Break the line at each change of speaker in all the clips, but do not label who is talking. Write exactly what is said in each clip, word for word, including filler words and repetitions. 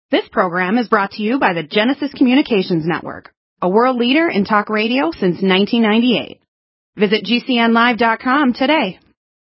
This program is brought to you by the Genesis Communications Network, a world leader in talk radio since nineteen ninety-eight. Visit G C N live dot com today.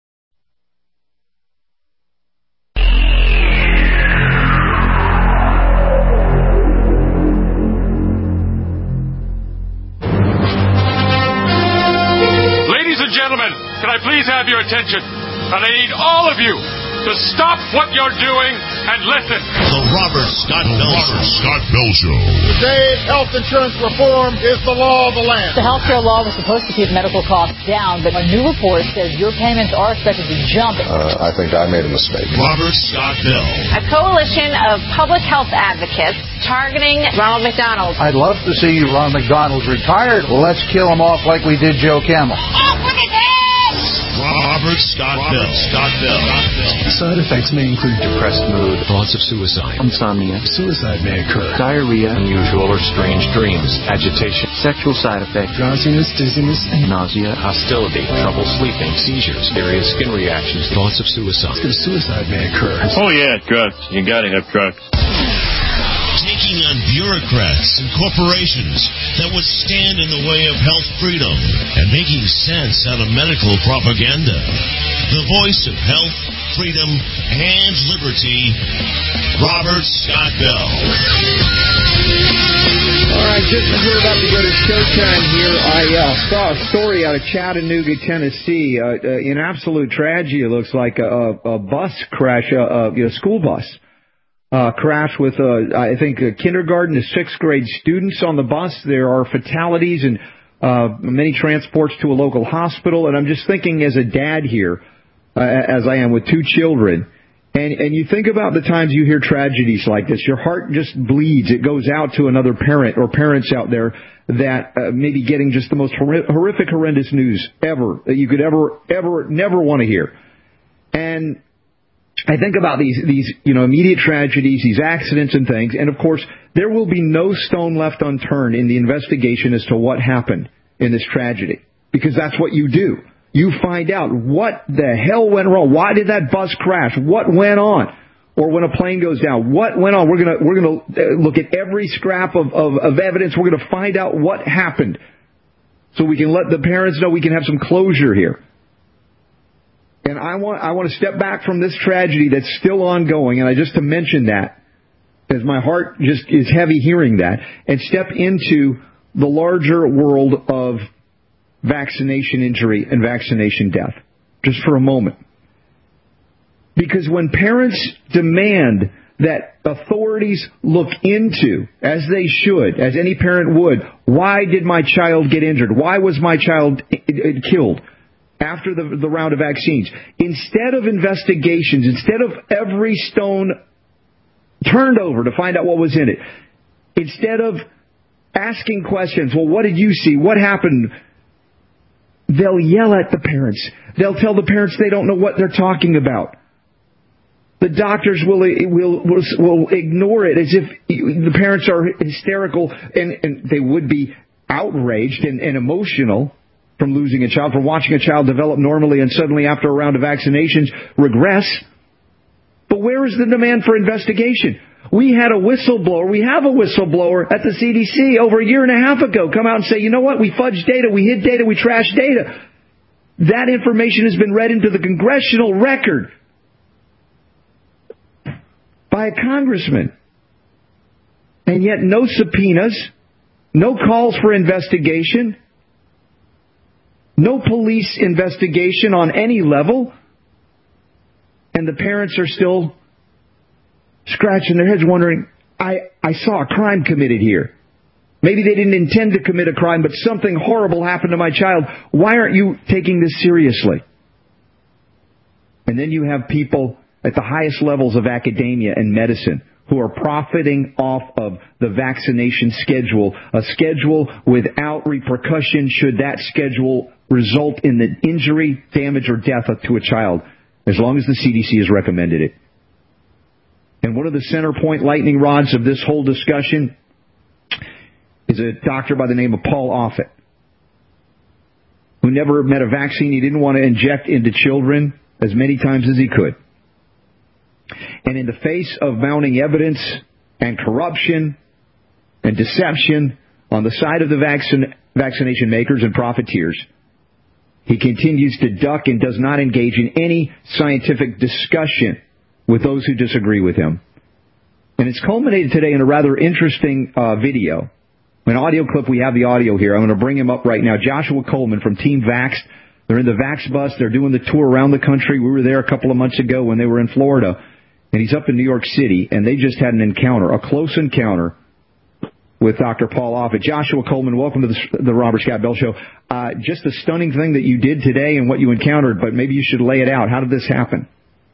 Ladies and gentlemen, can I please have your attention? And I need all of you to stop what you're doing and listen.
The Robert Scott Bell Show. Robert Scott Bell Show.
Today's health insurance reform is the law of the land.
The health care law was supposed to keep medical costs down, but a new report says your payments are expected to jump.
Uh, I think I made a mistake.
Robert Scott Bell.
A coalition of public health advocates targeting Ronald McDonald.
I'd love to see Ronald McDonald retired. Well, let's kill him off like we did Joe Camel.
Off with his head!
Robert Scott Robert Bell. Scott Bell.
Side effects may include depressed mood,
thoughts of suicide,
insomnia, suicide may occur,
diarrhea, unusual or strange dreams, agitation,
sexual side effects, drowsiness, dizziness,
nausea, hostility, trouble sleeping, seizures, serious skin reactions, thoughts of suicide.
Suicide may occur.
Oh yeah, drugs. You gotta have drugs.
Taking on bureaucrats and corporations that would stand in the way of health freedom and making sense out of medical propaganda. The voice of health, freedom, and liberty, Robert Scott Bell.
All right, just as we're about to go to showtime here, I uh, saw a story out of Chattanooga, Tennessee. Uh, uh, in absolute tragedy, it looks like a, a bus crash, a, a school bus. Uh, crash with, uh, I think, uh, kindergarten to sixth grade students on the bus. There are fatalities and uh, many transports to a local hospital. And I'm just thinking as a dad here, uh, as I am with two children, and, and you think about the times you hear tragedies like this, your heart just bleeds. It goes out to another parent or parents out there that uh, may be getting just the most hor- horrific, horrendous news ever that you could ever, ever, never want to hear. And I think about these, these, you know, immediate tragedies, these accidents and things, and of course, there will be no stone left unturned in the investigation as to what happened in this tragedy, because that's what you do. You find out what the hell went wrong. Why did that bus crash? What went on? Or when a plane goes down, what went on? We're gonna, we're gonna look at every scrap of, of, of evidence. We're gonna find out what happened, so we can let the parents know we can have some closure here. And I want I want to step back from this tragedy that's still ongoing, and I just to mention that, as my heart just is heavy hearing that, and step into the larger world of vaccination injury and vaccination death, just for a moment. Because when parents demand that authorities look into, as they should, as any parent would, why did my child get injured? Why was my child killed after the, the round of vaccines? Instead of investigations, instead of every stone turned over to find out what was in it, instead of asking questions, well, what did you see? What happened? They'll yell at the parents. They'll tell the parents they don't know what they're talking about. The doctors will will will, will ignore it as if the parents are hysterical, and, and they would be outraged and, and emotional from losing a child, from watching a child develop normally and suddenly after a round of vaccinations regress. But where is the demand for investigation? We had a whistleblower, we have a whistleblower at the C D C over a year and a half ago come out and say, you know what, we fudged data, we hid data, we trashed data. That information has been read into the congressional record by a congressman. And yet no subpoenas, no calls for investigation, no police investigation on any level, and the parents are still scratching their heads wondering, I, I saw a crime committed here. Maybe they didn't intend to commit a crime, but something horrible happened to my child. Why aren't you taking this seriously? And then you have people at the highest levels of academia and medicine who are profiting off of the vaccination schedule, a schedule without repercussion should that schedule result in the injury, damage, or death to a child, as long as the C D C has recommended it. And one of the center point lightning rods of this whole discussion is a doctor by the name of Paul Offit, who never met a vaccine he didn't want to inject into children as many times as he could. And in the face of mounting evidence and corruption and deception on the side of the vaccine, vaccination makers and profiteers. He continues to duck and does not engage in any scientific discussion with those who disagree with him. And it's culminated today in a rather interesting uh, video. An audio clip, we have the audio here. I'm going to bring him up right now. Joshua Coleman from Team Vax. They're in the Vax bus. They're doing the tour around the country. We were there a couple of months ago when they were in Florida. And he's up in New York City, and they just had an encounter, a close encounter with Doctor Paul Offit. Joshua Coleman, welcome to the, the Robert Scott Bell Show. Uh, just a stunning thing that you did today and what you encountered, but maybe you should lay it out. How did this happen?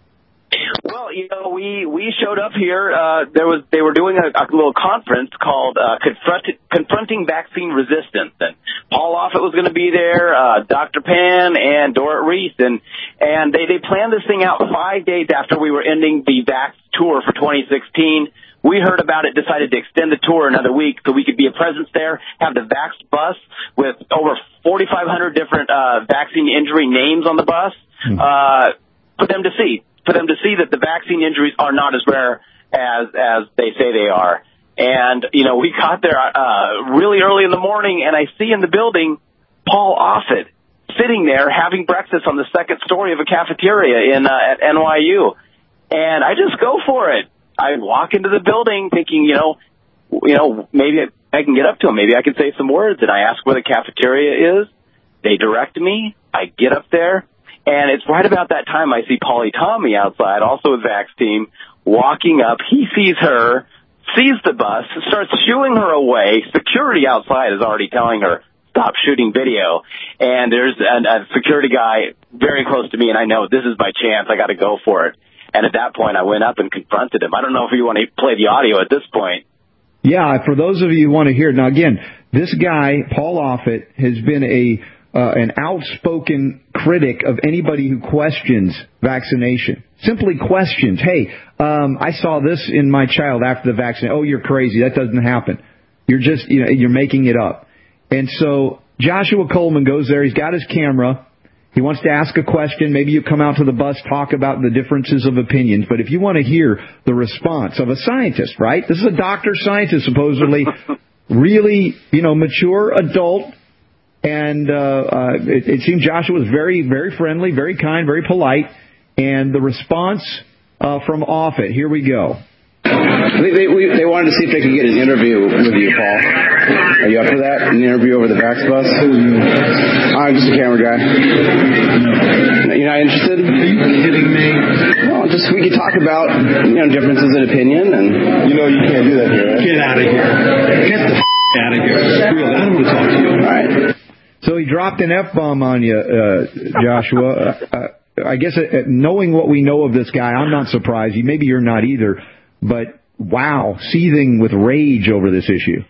Well, you know, we, we showed up here. Uh, there was they were doing a, a little conference called uh, Confront, Confronting Vaccine Resistance, and Paul Offit was going to be there, uh, Doctor Pan, and Dorit Reese, and and they they planned this thing out five days after we were ending the Vax tour for twenty sixteen. We heard about it, decided to extend the tour another week so we could be a presence there, have the Vax bus with over forty-five hundred different uh, vaccine injury names on the bus uh, for them to see. For them to see that the vaccine injuries are not as rare as as they say they are. And, you know, we got there uh, really early in the morning, and I see in the building Paul Offit sitting there having breakfast on the second story of a cafeteria in uh, at N Y U. And I just go for it. I walk into the building thinking, you know, you know, maybe I can get up to him. Maybe I can say some words. And I ask where the cafeteria is. They direct me. I get up there. And it's right about that time I see Paulie Tommy outside, also with Vax team, walking up. He sees her, sees the bus, starts shooing her away. Security outside is already telling her, stop shooting video. And there's a, a security guy very close to me, and I know this is my chance. I got to go for it. And at that point, I went up and confronted him. I don't know if you want to play the audio at this point.
Yeah, for those of you who want to hear it. Now, again, this guy, Paul Offit, has been a uh, an outspoken critic of anybody who questions vaccination. Simply questions. Hey, um, I saw this in my child after the vaccine. Oh, you're crazy. That doesn't happen. You're just, you know, you're making it up. And so Joshua Coleman goes there. He's got his camera. He wants to ask a question. Maybe you come out to the bus, talk about the differences of opinions. But if you want to hear the response of a scientist, right? This is a doctor scientist, supposedly, really, you know, mature adult. And uh, uh, it, it seemed Joshua was very, very friendly, very kind, very polite. And the response uh, from Offit, here we go.
They, they, we, they wanted to see if they could get an interview with you, Paul. Are you up for that? An interview over the Vax bus? I'm just a camera guy. No. You're not interested? Are you kidding me? Well, just we could talk about, you know, differences in opinion, and you know you can't do that here, right? Get out of here. Get the f*** out of here. Really, I don't want to talk to you. All right.
So he dropped an F-bomb on you, uh, Joshua. Uh, uh, I guess uh, knowing what we know of this guy, I'm not surprised. Maybe you're not either. But, wow, seething with rage over this issue.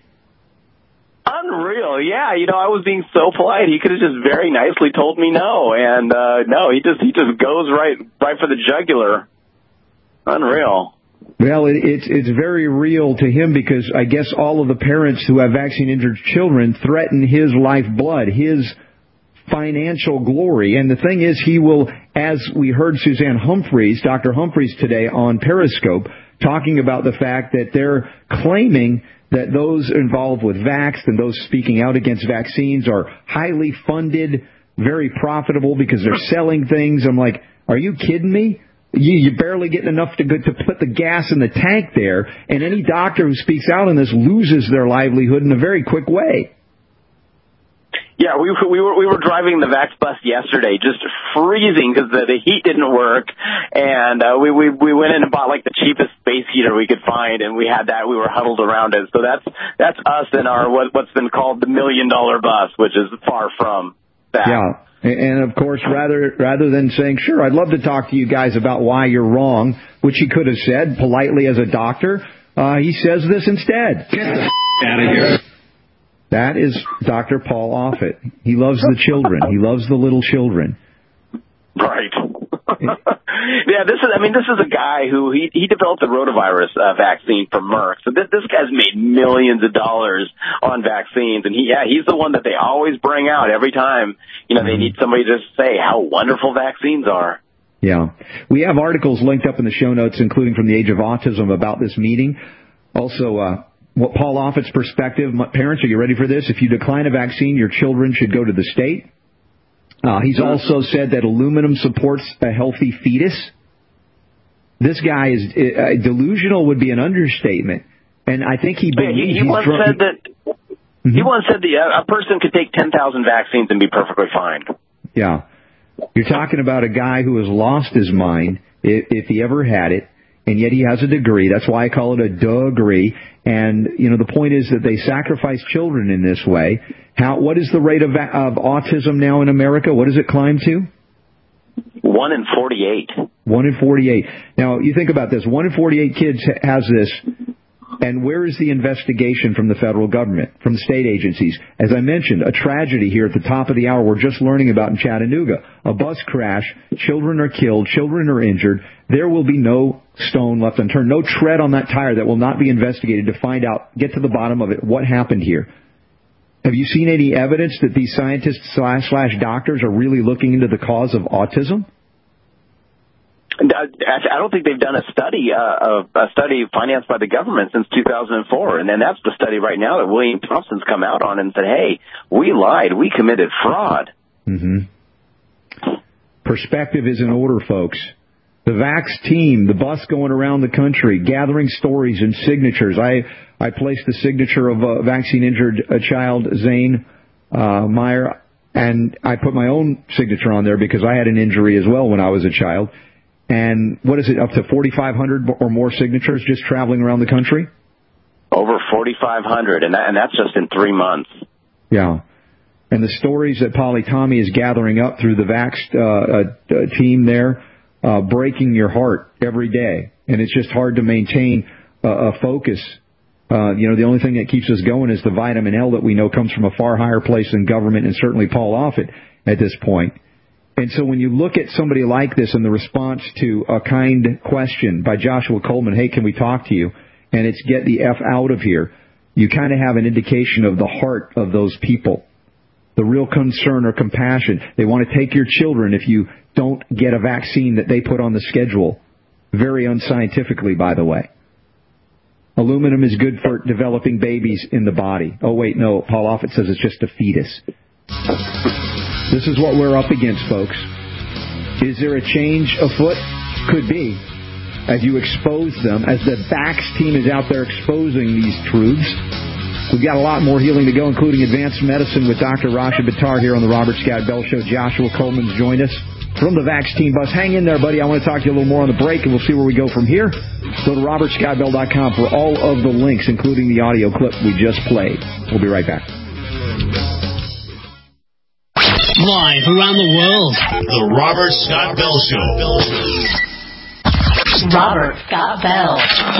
Unreal, yeah. You know, I was being so polite. He could have just very nicely told me no. And, uh, no, he just he just goes right right for the jugular. Unreal.
Well, it, it's it's very real to him because I guess all of the parents who have vaccine-injured children threaten his lifeblood, his financial glory. And the thing is, he will, as we heard Suzanne Humphreys, Doctor Humphreys today on Periscope, talking about the fact that they're claiming that those involved with Vax and those speaking out against vaccines are highly funded, very profitable because they're selling things. I'm like, are you kidding me? You, you're barely getting enough to, to put the gas in the tank there, and any doctor who speaks out on this loses their livelihood in a very quick way.
Yeah, we we were we were driving the Vax bus yesterday, just freezing because the, the heat didn't work, and uh, we we we went in and bought like the cheapest space heater we could find, and we had that. We were huddled around it. So that's that's us in our what, what's been called the million dollar bus, which is far from that.
Yeah. And, of course, rather rather than saying, sure, I'd love to talk to you guys about why you're wrong, which he could have said politely as a doctor, uh, he says this instead. Get the f*** out of here. That is Doctor Paul Offit. He loves the children. He loves the little children.
Right. Yeah, this is, I mean, this is a guy who, he, he developed the rotavirus uh, vaccine for Merck. So this, this guy's made millions of dollars on vaccines. And he, yeah, he's the one that they always bring out every time, you know, they need somebody to say how wonderful vaccines are.
Yeah. We have articles linked up in the show notes, including from the Age of Autism, about this meeting. Also, uh, what Paul Offit's perspective, parents, are you ready for this? If you decline a vaccine, your children should go to the state. Uh, he's also said that aluminum supports a healthy fetus. This guy is uh, delusional would be an understatement. And I think he believes
he, he
he's
once
drunk.
said that mm-hmm. he once said that uh, a person could take ten thousand vaccines and be perfectly fine.
Yeah. You're talking about a guy who has lost his mind, if, if he ever had it, and yet he has a degree. That's why I call it a degree. And, you know, the point is that they sacrifice children in this way. How? What is the rate of, of autism now in America? What does it climb to?
One in forty-eight.
One in forty-eight. Now, you think about this. One in forty-eight kids has this. And where is the investigation from the federal government, from the state agencies? As I mentioned, a tragedy here at the top of the hour we're just learning about in Chattanooga. A bus crash, children are killed, children are injured. There will be no stone left unturned, no tread on that tire that will not be investigated to find out, get to the bottom of it, what happened here. Have you seen any evidence that these scientists slash, slash doctors are really looking into the cause of autism?
I don't think they've done a study, uh, a study financed by the government since two thousand four. And then that's the study right now that William Thompson's come out on and said, hey, we lied. We committed fraud.
Mm-hmm. Perspective is in order, folks. The Vax team, the bus going around the country, gathering stories and signatures. I, I placed the signature of a vaccine-injured a child, Zane uh, Meyer, and I put my own signature on there because I had an injury as well when I was a child. And what is it, up to forty-five hundred or more signatures just traveling around the country?
Over forty-five hundred, and, that, and that's just in three months.
Yeah. And the stories that Polly Tommy is gathering up through the Vax uh, uh, team there, uh, breaking your heart every day. And it's just hard to maintain uh, a focus. Uh, you know, the only thing that keeps us going is the vitamin L that we know comes from a far higher place than government and certainly Paul Offit at this point. And so when you look at somebody like this and the response to a kind question by Joshua Coleman, hey, can we talk to you? And it's get the F out of here. You kind of have an indication of the heart of those people, the real concern or compassion. They want to take your children if you don't get a vaccine that they put on the schedule. Very unscientifically, by the way. Aluminum is good for developing babies in the body. Oh, wait, no, Paul Offit says it's just a fetus. This is what we're up against, folks. Is there a change afoot? Could be. As you expose them, as the Vax team is out there exposing these truths. We've got a lot more healing to go, including advanced medicine with Doctor Rasha Buttar here on the Robert Scott Bell Show. Joshua Coleman's joined us from the Vax team bus. Hang in there, buddy. I want to talk to you a little more on the break, and we'll see where we go from here. Go to robert scott bell dot com for all of the links, including the audio clip we just played. We'll be right back.
Live around the world, the Robert Scott Bell Show.
Robert Scott Bell.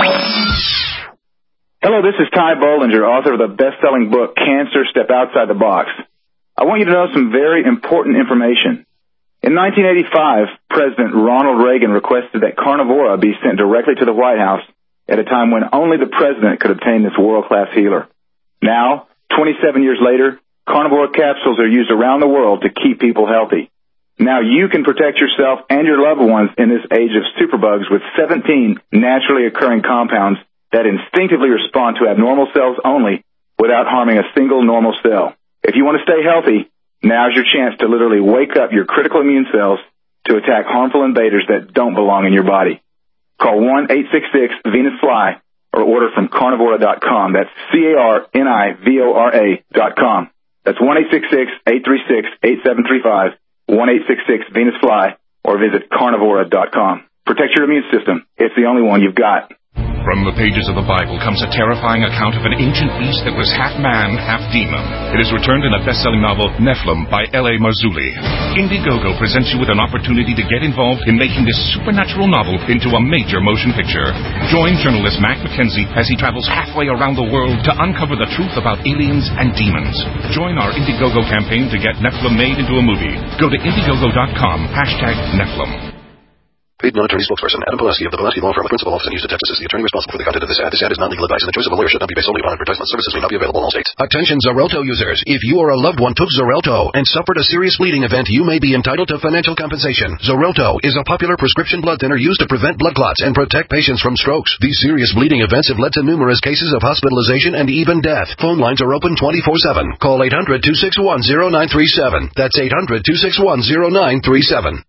Hello, this is Ty Bollinger, author of the best-selling book, Cancer, Step Outside the Box. I want you to know some very important information. In nineteen eighty-five, President Ronald Reagan requested that Carnivora be sent directly to the White House at a time when only the president could obtain this world-class healer. Now, twenty-seven years later, Carnivora capsules are used around the world to keep people healthy. Now you can protect yourself and your loved ones in this age of superbugs with seventeen naturally occurring compounds that instinctively respond to abnormal cells only without harming a single normal cell. If you want to stay healthy, now's your chance to literally wake up your critical immune cells to attack harmful invaders that don't belong in your body. Call one eight six six Venus Fly or order from carnivora dot com. That's C A R N I V O R A dot com. That's one eight six six, eight three six, eight seven three five, one eight six six Venus Fly, or visit carnivora dot com. Protect your immune system. It's the only one you've got.
From the pages of the Bible comes a terrifying account of an ancient beast that was half man, half demon. It is returned in a best-selling novel, Nephilim, by L A Marzulli. Indiegogo presents you with an opportunity to get involved in making this supernatural novel into a major motion picture. Join journalist Mac McKenzie as he travels halfway around the world to uncover the truth about aliens and demons. Join our Indiegogo campaign to get Nephilim made into a movie. Go to Indiegogo dot com, hashtag Nephilim.
Paid non-attorney spokesperson Adam Pulaski of the Pulaski Law Firm, principal office in Houston, Texas, is the attorney responsible for the content of this ad. This ad is not legal advice, and the choice of a lawyer should not be based solely upon advertisement. Services may not be available in all states. Attention Xarelto users. If you or a loved one took Xarelto and suffered a serious bleeding event, you may be entitled to financial compensation. Xarelto is a popular prescription blood thinner used to prevent blood clots and protect patients from strokes. These serious bleeding events have led to numerous cases of hospitalization and even death. Phone lines are open twenty-four seven. Call eight hundred, two six one, zero nine three seven. That's eight hundred, two six one, zero nine three seven.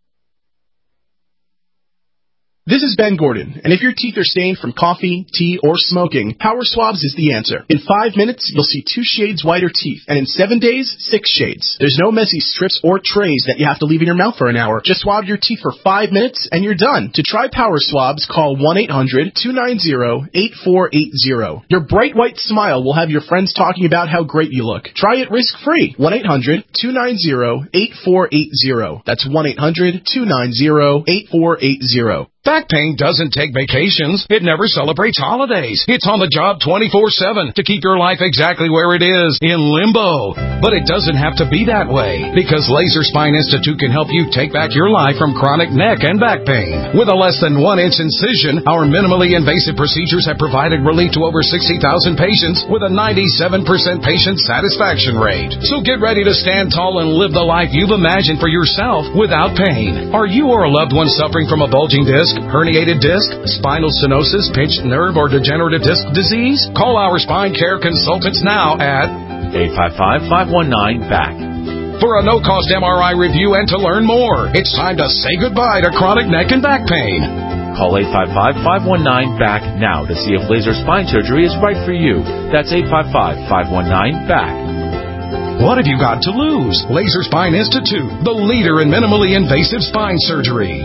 This is Ben Gordon, and if your teeth are stained from coffee, tea, or smoking, Power Swabs is the answer. In five minutes, you'll see two shades whiter teeth, and in seven days, six shades. There's no messy strips or trays that you have to leave in your mouth for an hour. Just swab your teeth for five minutes, and you're done. To try Power Swabs, call one eight hundred, two nine zero, eight four eight zero. Your bright white smile will have your friends talking about how great you look. Try it risk-free. one eight hundred, two nine zero, eight four eight zero. That's one eight hundred, two nine zero, eight four eight zero.
Back pain doesn't take vacations. It never celebrates holidays. It's on the job twenty-four seven to keep your life exactly where it is, in limbo. But it doesn't have to be that way, because Laser Spine Institute can help you take back your life from chronic neck and back pain. With a less than one inch incision, our minimally invasive procedures have provided relief to over sixty thousand patients with a ninety-seven percent patient satisfaction rate. So get ready to stand tall and live the life you've imagined for yourself without pain. Are you or a loved one suffering from a bulging disc, herniated disc, spinal stenosis, pinched nerve, or degenerative disc disease? Call our spine care consultants now at
eight five five, five one nine, B A C
for a no-cost M R I review and to learn more. It's time to say goodbye to chronic neck and back pain.
Call eight five five, five one nine, B A C now to see if laser spine surgery is right for you. That's eight five five, five one nine, B A C.
What have you got to lose? Laser Spine Institute, the leader in minimally invasive spine surgery.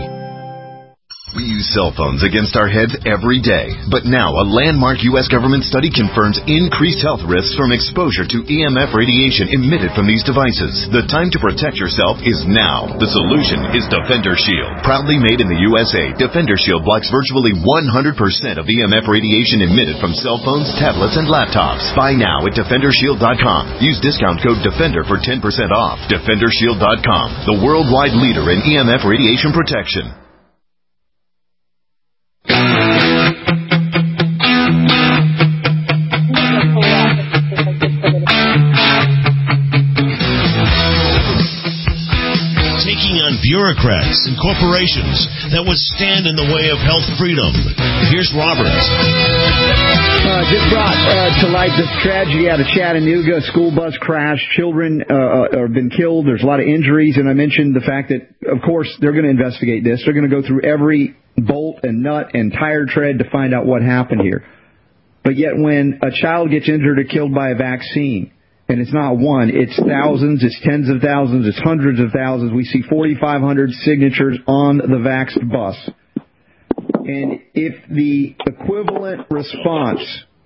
We use cell phones against our heads every day, but now a landmark U S government study confirms increased health risks from exposure to E M F radiation emitted from these devices. The time to protect yourself is now. The solution is Defender Shield. Proudly made in the U S A, Defender Shield blocks virtually one hundred percent of E M F radiation emitted from cell phones, tablets, and laptops. Buy now at Defender Shield dot com. Use discount code DEFENDER for ten percent off. Defender Shield dot com, the worldwide leader in E M F radiation protection.
Bureaucrats and corporations that would stand in the way of health freedom. Here's Robert.
Uh, just brought uh, to light this tragedy out of Chattanooga. School bus crash. Children uh, have been killed. There's a lot of injuries. And I mentioned the fact that, of course, they're going to investigate this. They're going to go through every bolt and nut and tire tread to find out what happened here. But yet when a child gets injured or killed by a vaccine, and it's not one, it's thousands, it's tens of thousands, it's hundreds of thousands. We see forty-five hundred signatures on the vaxxed bus. And if the equivalent response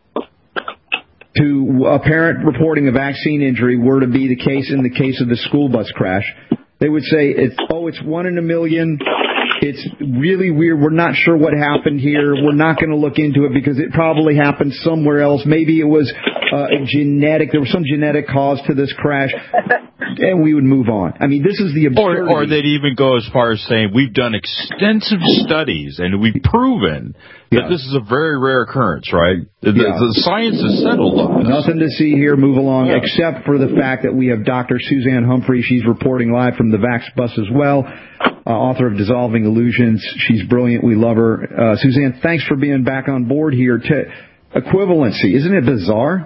to a parent reporting a vaccine injury were to be the case in the case of the school bus crash, they would say, it's, oh, it's one in a million. It's really weird. We're not sure what happened here. We're not going to look into it because it probably happened somewhere else. Maybe it was uh, a genetic. There was some genetic cause to this crash, and we would move on. I mean, this is the absurdity.
Or, or they'd even go as far as saying we've done extensive studies and we've proven that yeah. this is a very rare occurrence, right? The, yeah. the science is settled on this.
Nothing to see here. Move along,
yeah.
except for the fact that we have Doctor Suzanne Humphrey. She's reporting live from the Vax bus as well. Uh, author of Dissolving Illusions. She's brilliant. We love her. Uh, Suzanne, thanks for being back on board here. To equivalency, isn't it bizarre?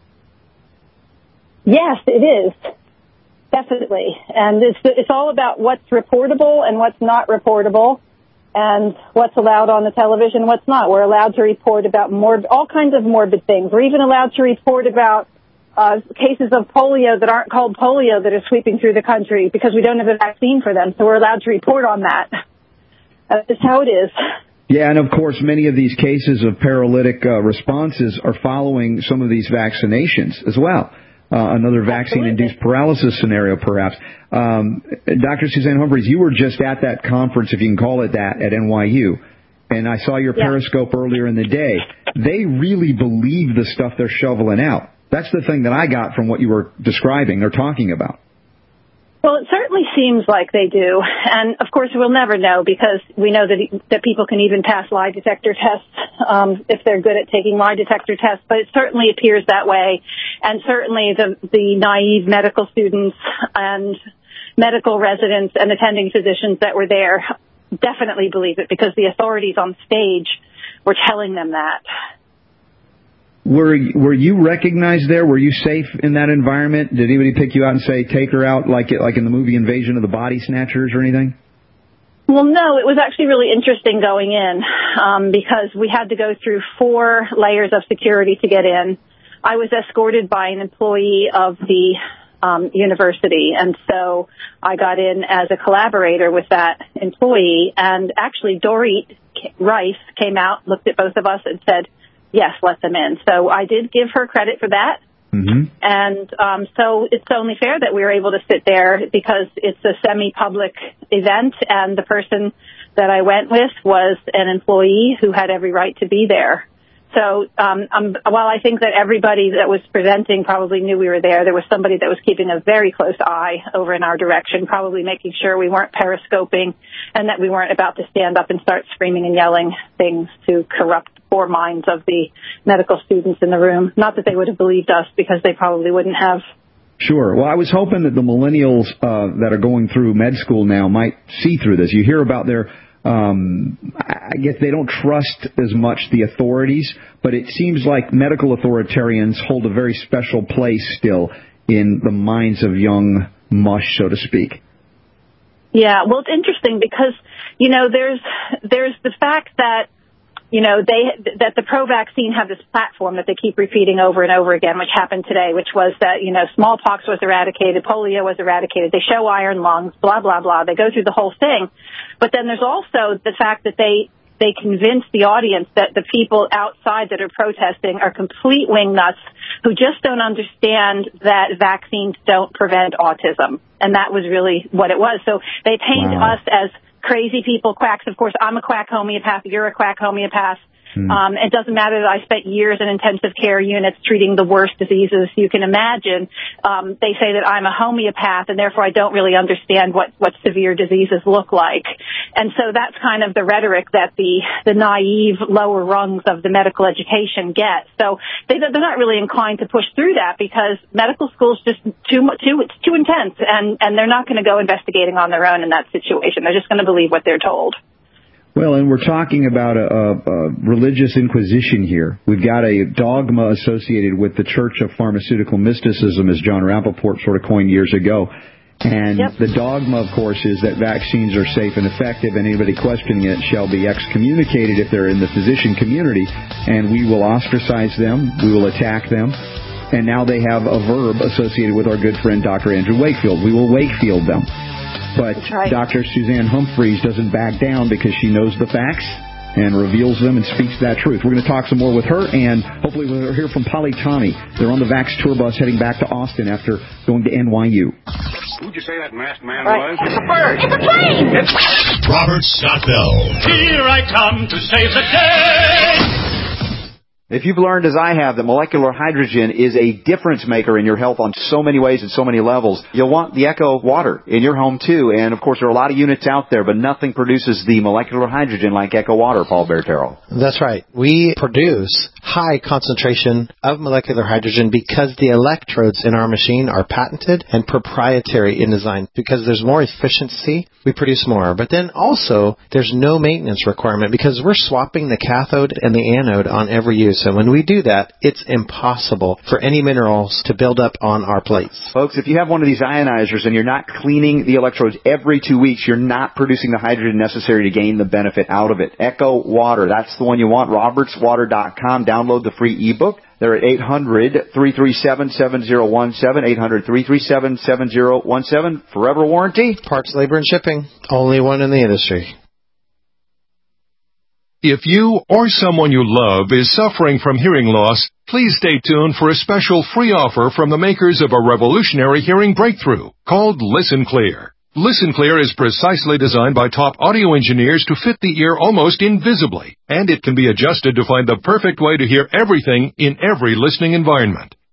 Yes, it is. Definitely. And it's it's all about what's reportable and what's not reportable, and what's allowed on the television, what's not. We're allowed to report about morbid, all kinds of morbid things. We're even allowed to report about Uh, cases of polio that aren't called polio that are sweeping through the country because we don't have a vaccine for them. So we're allowed to report on that. That's just how it is.
Yeah, and of course, many of these cases of paralytic uh, responses are following some of these vaccinations as well. Uh, another vaccine-induced paralysis scenario, perhaps. Um, Doctor Suzanne Humphreys, you were just at that conference, if you can call it that, at N Y U. And I saw your yeah. Periscope earlier in the day. They really believe the stuff they're shoveling out. That's the thing that I got from what you were describing or talking about.
Well, it certainly seems like they do. And, of course, we'll never know because we know that that people can even pass lie detector tests um, if they're good at taking lie detector tests. But it certainly appears that way. And certainly the, the naive medical students and medical residents and attending physicians that were there definitely believe it because the authorities on stage were telling them that.
Were were you recognized there? Were you safe in that environment? Did anybody pick you out and say, take her out like it, like in the movie Invasion of the Body Snatchers or anything?
Well, no, it was actually really interesting going in um, because we had to go through four layers of security to get in. I was escorted by an employee of the um, university, and so I got in as a collaborator with that employee. And actually, Dorit Rice came out, looked at both of us, and said, yes, let them in. So I did give her credit for that. Mm-hmm. And um, so it's only fair that we were able to sit there because it's a semi-public event, and the person that I went with was an employee who had every right to be there. So um, um, while I think that everybody that was presenting probably knew we were there, there was somebody that was keeping a very close eye over in our direction, probably making sure we weren't periscoping and that we weren't about to stand up and start screaming and yelling things to corrupt the poor minds of the medical students in the room. Not that they would have believed us because they probably wouldn't have.
Sure. Well, I was hoping that the millennials uh, that are going through med school now might see through this. You hear about their Um, I guess they don't trust as much the authorities, but it seems like medical authoritarians hold a very special place still in the minds of young mush, so to speak.
Yeah, well, it's interesting because, you know, there's there's the fact that, you know, they that the pro-vaccine have this platform that they keep repeating over and over again, which happened today, which was that, you know, smallpox was eradicated, polio was eradicated, they show iron lungs, blah, blah, blah. They go through the whole thing. But then there's also the fact that they they convince the audience that the people outside that are protesting are complete wingnuts who just don't understand that vaccines don't prevent autism. And that was really what it was. So they paint wow. us as crazy people, quacks. Of course, I'm a quack homeopath. You're a quack homeopath. Hmm. Um, it doesn't matter that I spent years in intensive care units treating the worst diseases you can imagine. Um, they say that I'm a homeopath, and therefore I don't really understand what, what severe diseases look like. And so that's kind of the rhetoric that the, the naive lower rungs of the medical education get. So they, they're not really inclined to push through that because medical school's just too too it's too intense, and, and they're not going to go investigating on their own in that situation. They're just going to believe what they're told.
Well, and we're talking about a, a, a religious inquisition here. We've got a dogma associated with the Church of Pharmaceutical Mysticism, as John Rappaport sort of coined years ago. And yep. the dogma, of course, is that vaccines are safe and effective, and anybody questioning it shall be excommunicated if they're in the physician community. And we will ostracize them. We will attack them. And now they have a verb associated with our good friend Doctor Andrew Wakefield. We will Wakefield them. But right. Doctor Suzanne Humphreys doesn't back down because she knows the facts and reveals them and speaks that truth. We're going to talk some more with her, and hopefully we'll hear from Polly Tommy. They're on the Vax tour bus heading back to Austin after going to N Y U.
Who'd you say that masked man
right.
was?
It's a bird. It's a plane.
It's
Robert Scott Bell.
Here I come to save the day.
If you've learned, as I have, that molecular hydrogen is a difference maker in your health on so many ways and so many levels, you'll want the Echo Water in your home, too. And, of course, there are a lot of units out there, but nothing produces the molecular hydrogen like Echo Water, Paul Bertero.
That's right. We produce high concentration of molecular hydrogen because the electrodes in our machine are patented and proprietary in design. Because there's more efficiency, we produce more. But then also, there's no maintenance requirement because we're swapping the cathode and the anode on every use. And when we do that, it's impossible for any minerals to build up on our plates.
Folks, if you have one of these ionizers and you're not cleaning the electrodes every two weeks, you're not producing the hydrogen necessary to gain the benefit out of it. Echo Water, that's the one you want. roberts water dot com. Download the free ebook. They're at eight hundred, three three seven, seven zero one seven, eight hundred, three three seven, seven zero one seven. Forever warranty.
Parts, labor, and shipping. Only one in the industry.
If you or someone you love is suffering from hearing loss, please stay tuned for a special free offer from the makers of a revolutionary hearing breakthrough called Listen Clear. Listen Clear is precisely designed by top audio engineers to fit the ear almost invisibly, and it can be adjusted to find the perfect way to hear everything in every listening environment.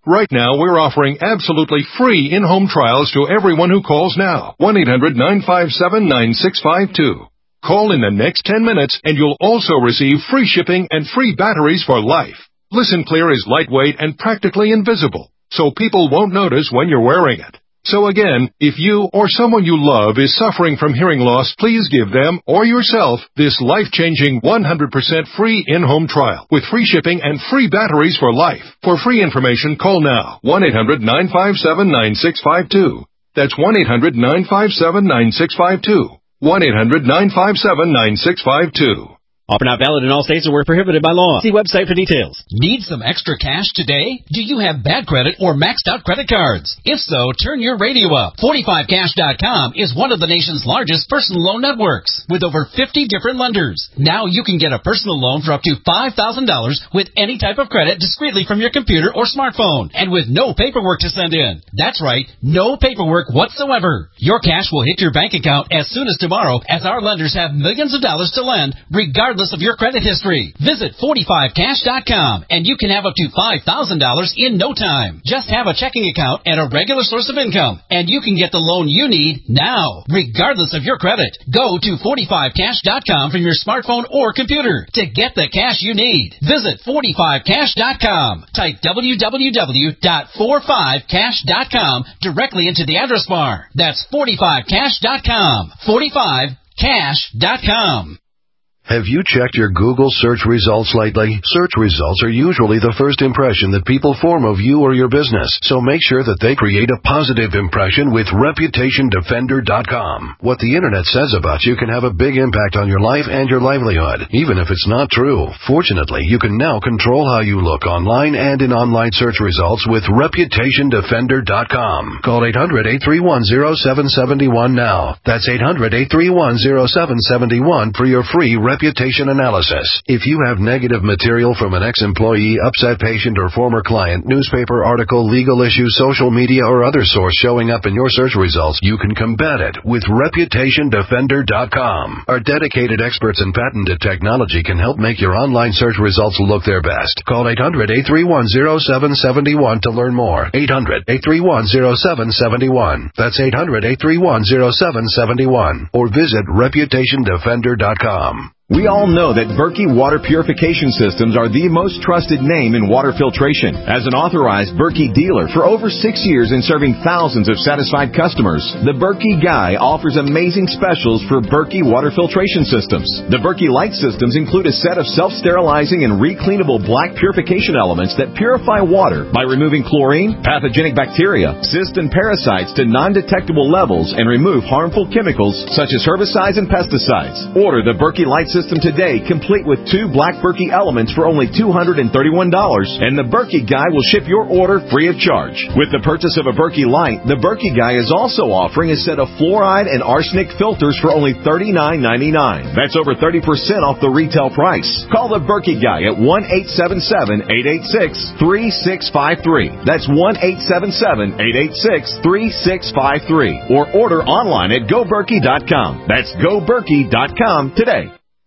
Right now, we're offering absolutely free in-home trials to everyone who calls now. one eight hundred nine five seven nine six five two. Call in the next ten minutes, and you'll also receive free shipping and free batteries for life. Listen Clear is lightweight and practically invisible, so people won't notice when you're wearing it. So again, if you or someone you love is suffering from hearing loss, please give them or yourself this life-changing one hundred percent free in-home trial with free shipping and free batteries for life. For free information, call now. one eight hundred nine five seven nine six five two. That's one eight hundred nine five seven nine six five two. one eight hundred nine five seven nine six five two.
Offer not valid in all states or where prohibited by law. See website for details.
Need some extra cash today? Do you have bad credit or maxed out credit cards? If so, turn your radio up. forty-five cash dot com is one of the nation's largest personal loan networks with over fifty different lenders. Now you can get a personal loan for up to five thousand dollars with any type of credit discreetly from your computer or smartphone and with no paperwork to send in. That's right, no paperwork whatsoever. Your cash will hit your bank account as soon as tomorrow, as our lenders have millions of dollars to lend regardless of your credit history. Visit forty-five cash dot com and you can have up to five thousand dollars in no time. Just have a checking account and a regular source of income, and you can get the loan you need now, regardless of your credit. Go to forty-five cash dot com from your smartphone or computer to get the cash you need. Visit forty-five cash dot com. Type w w w dot forty-five cash dot com directly into the address bar. That's forty-five cash dot com. forty-five cash dot com.
Have you checked your Google search results lately? Search results are usually the first impression that people form of you or your business, so make sure that they create a positive impression with reputation defender dot com. What the internet says about you can have a big impact on your life and your livelihood, even if it's not true. Fortunately, you can now control how you look online and in online search results with reputation defender dot com. Call eight hundred eight three one zero seven seven one now. That's eight hundred eight three one zero seven seven one for your free reputation analysis. If you have negative material from an ex-employee, upset patient, or former client, newspaper article, legal issue, social media, or other source showing up in your search results, you can combat it with reputation defender dot com. Our dedicated experts in patented technology can help make your online search results look their best. Call eight hundred eight three one zero seven seven one to learn more. eight hundred eight three one zero seven seven one. That's eight hundred eight three one zero seven seven one. Or visit reputation defender dot com.
We all know that Berkey Water Purification Systems are the most trusted name in water filtration. As an authorized Berkey dealer for over six years and serving thousands of satisfied customers, the Berkey Guy offers amazing specials for Berkey Water Filtration Systems. The Berkey Light Systems include a set of self-sterilizing and recleanable black purification elements that purify water by removing chlorine, pathogenic bacteria, cysts, and parasites to non-detectable levels and remove harmful chemicals such as herbicides and pesticides. Order the Berkey Light System today, complete with two black Berkey elements for only two hundred thirty-one dollars, and the Berkey Guy will ship your order free of charge. With the purchase of a Berkey Light, the Berkey Guy is also offering a set of fluoride and arsenic filters for only thirty-nine ninety-nine. That's over thirty percent off the retail price. Call the Berkey Guy at one eight seven seven eight eight six three six five three. That's one eight seven seven eight eight six three six five three. Or order online at go berkey dot com. That's go berkey dot com today.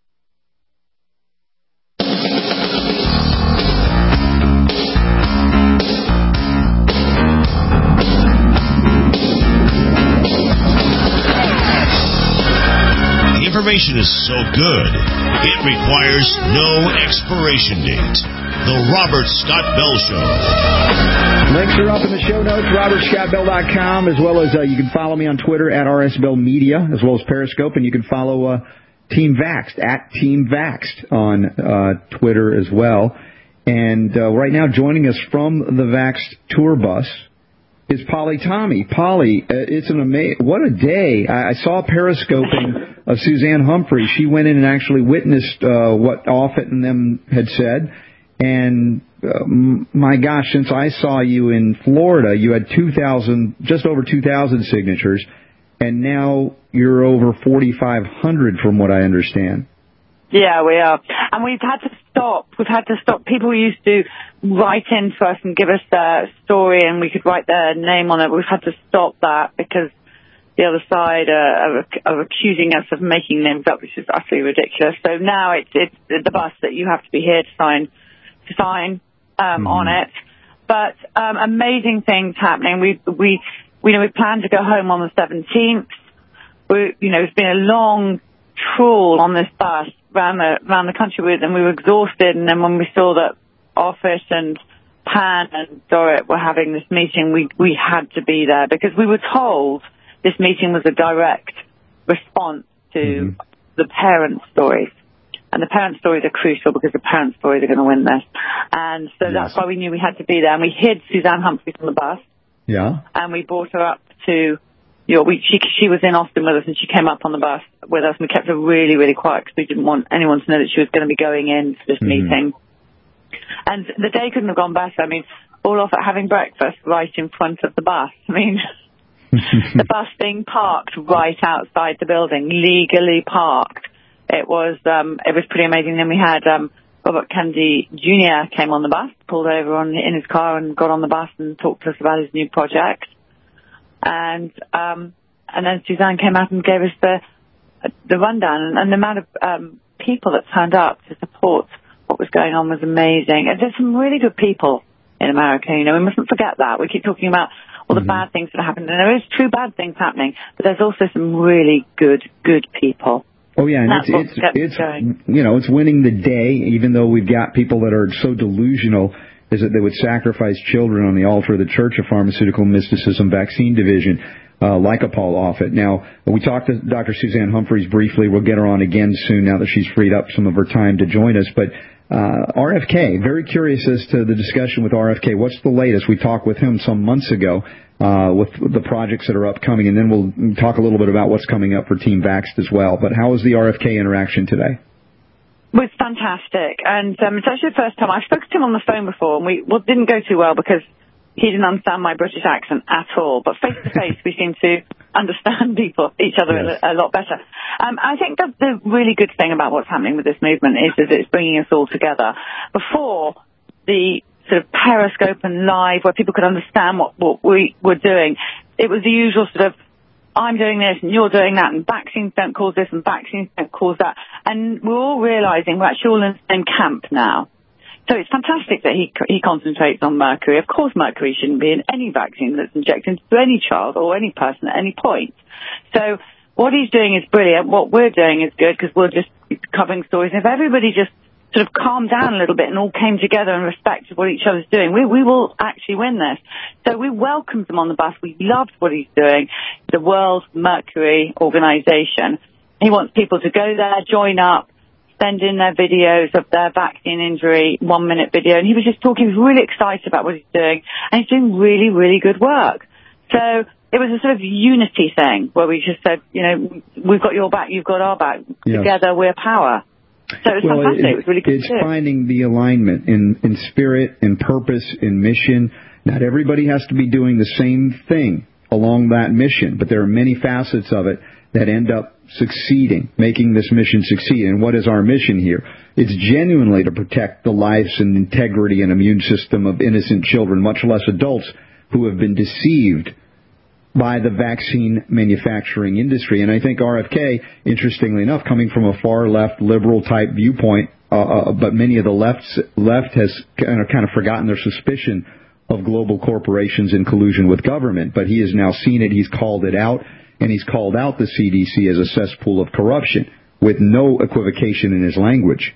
Information is so good, it requires no expiration date. The Robert Scott Bell Show.
Links are up in the show notes, robert scott bell dot com, as well as uh, you can follow me on Twitter at R S Bell Media, as well as Periscope, and you can follow uh, Team Vaxxed, at Team Vaxxed on uh, Twitter as well. And uh, right now, joining us from the Vaxxed tour bus is Polly Tommy. Polly, uh, it's an amazing, what a day. I, I saw periscoping of Suzanne Humphrey. She went in and actually witnessed uh, what Offit and them had said. And uh, my gosh, since I saw you in Florida, you had two thousand, just over two thousand signatures, and now you're over forty-five hundred from what I understand.
Yeah, we are. And we've had to stop. We've had to stop. People used to write in to us and give us their story, and we could write their name on it. We've had to stop that because the other side uh, are, are accusing us of making names up, which is utterly ridiculous. So now it's, it's the bus that you have to be here to sign to sign um, mm-hmm. on it. But um, amazing things happening. We we we know we planned to go home on the seventeenth. We you know it's been a long trawl on this bus around the around the country with, and we were exhausted. And then when we saw that Office and Pan and Dorrit were having this meeting, we we had to be there because we were told this meeting was a direct response to mm-hmm. the parent stories. And the parent stories are crucial because the parent stories are going to win this. And so yes. that's why we knew we had to be there. And we hid Suzanne Humphreys on the bus.
Yeah.
And we brought her up to, you know, we, she, she was in Austin with us and she came up on the bus with us. And we kept her really, really quiet because we didn't want anyone to know that she was going to be going in to this mm-hmm. meeting. And the day couldn't have gone better. I mean, all off at having breakfast right in front of the bus. I mean, the bus being parked right outside the building, legally parked. It was um, it was pretty amazing. Then we had um, Robert Kennedy Junior came on the bus, pulled over on in his car and got on the bus and talked to us about his new project. And um, and then Suzanne came out and gave us the the rundown. And, and the amount of um, people that turned up to support what was going on was amazing. And there's some really good people in America. You know, we mustn't forget that. We keep talking about all the mm-hmm. bad things that happened, and there is true bad things happening, but there's also some really good, good people.
Oh yeah, and it's it's, it's you know it's winning the day, even though we've got people that are so delusional is that they would sacrifice children on the altar of the Church of Pharmaceutical Mysticism Vaccine Division, uh, like a Paul Offit. Now we talked to Doctor Suzanne Humphreys briefly. We'll get her on again soon now that she's freed up some of her time to join us. But uh, R F K, very curious as to the discussion with R F K. What's the latest? We talked with him some months ago. Uh, with the projects that are upcoming, and then we'll talk a little bit about what's coming up for Team Vaxxed as well. But how was the R F K interaction today?
It was fantastic, and um, it's actually the first time. I've spoken to him on the phone before, and we well, didn't go too well because he didn't understand my British accent at all. But face to face, we seem to understand people, each other yes. a, a lot better. Um, I think that the really good thing about what's happening with this movement is that it's bringing us all together. Before the sort of Periscope and live where people could understand what, what we were doing, it was the usual sort of, I'm doing this and you're doing that and vaccines don't cause this and vaccines don't cause that. And we're all realizing we're actually all in the same camp now. So it's fantastic that he he concentrates on mercury. Of course mercury shouldn't be in any vaccine that's injected into any child or any person at any point. So what he's doing is brilliant. What we're doing is good because we're just covering stories. And if everybody just sort of calmed down a little bit and all came together and respected what each other's doing, we, we will actually win this. So we welcomed him on the bus. We loved what he's doing. The World Mercury Organization. He wants people to go there, join up, send in their videos of their vaccine injury, one minute video. And he was just talking, he was really excited about what he's doing. And he's doing really, really good work. So it was a sort of unity thing where we just said, you know, we've got your back, you've got our back. Yes. Together we're power. So it was
well,
fantastic.
It,
it was really good.
It's finding the alignment in, in spirit, in purpose, in mission. Not everybody has to be doing the same thing along that mission, but there are many facets of it that end up succeeding, making this mission succeed. And what is our mission here? It's genuinely to protect the lives and integrity and immune system of innocent children, much less adults who have been deceived by the vaccine manufacturing industry. And I think R F K, interestingly enough, coming from a far-left, liberal-type viewpoint, uh, uh, but many of the left's, left has kind of, kind of forgotten their suspicion of global corporations in collusion with government. But he has now seen it, he's called it out, and he's called out the C D C as a cesspool of corruption with no equivocation in his language.